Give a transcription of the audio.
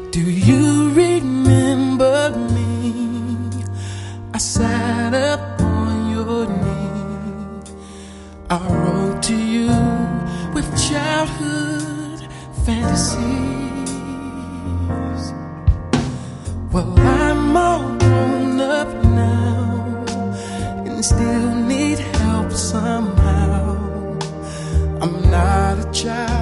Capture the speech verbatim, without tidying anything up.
Do you remember me? I sat up on your knee. I wrote to you with childhood fantasies. Well, I'm all grown up now and still need help somehow. I'm not a child